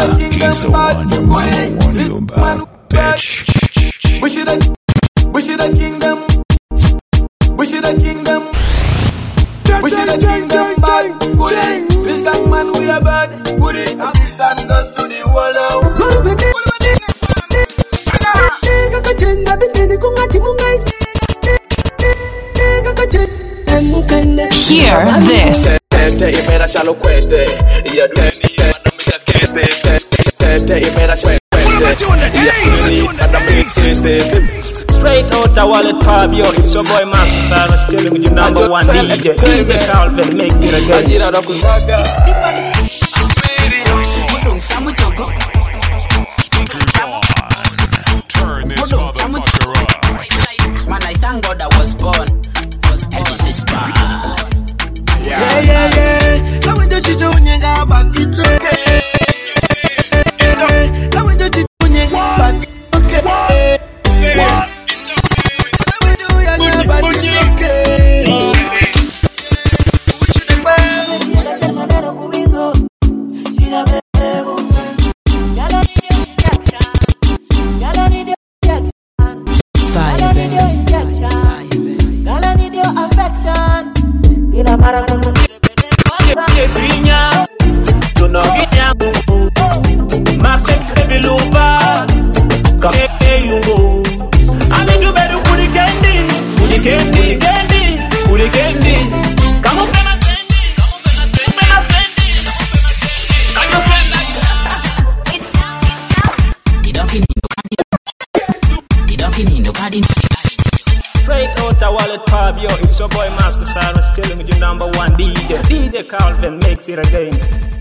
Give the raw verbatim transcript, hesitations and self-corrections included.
He's the one your mama warned you about, bitch. We should have, we should have kingdom. We should have kingdom. We should have kingdom bad. Goody, this gang man we are bad. Goody, and this and us to the world now. Hear this. Straight out a wallet pub, yo, it's your boy Master Cyrus chilling with your number one D J. D J Calvin makes it again. Turn this motherfucker up. Man, I thank God I was born. And this is bad. Yeah, yeah, yeah. I went to Chicho when you got back. It's okay. I went to Chicho when you got back. It's okay. I went to you got back. It's okay. Fire, baby. Girl, I need your affection. In a marathon. You know, Marcel Krebeluba, come here, you go. I need you better put the candy, put the candy, candy, put the candy. Come on, Pena Sandy, Pena Sandy, come on, Pena Sandy. The donkey the donkey need nobody. Straight out a wallet pub, yo, it's your boy Master Cyrus chilling with your number one D J. D J Calvin makes it again.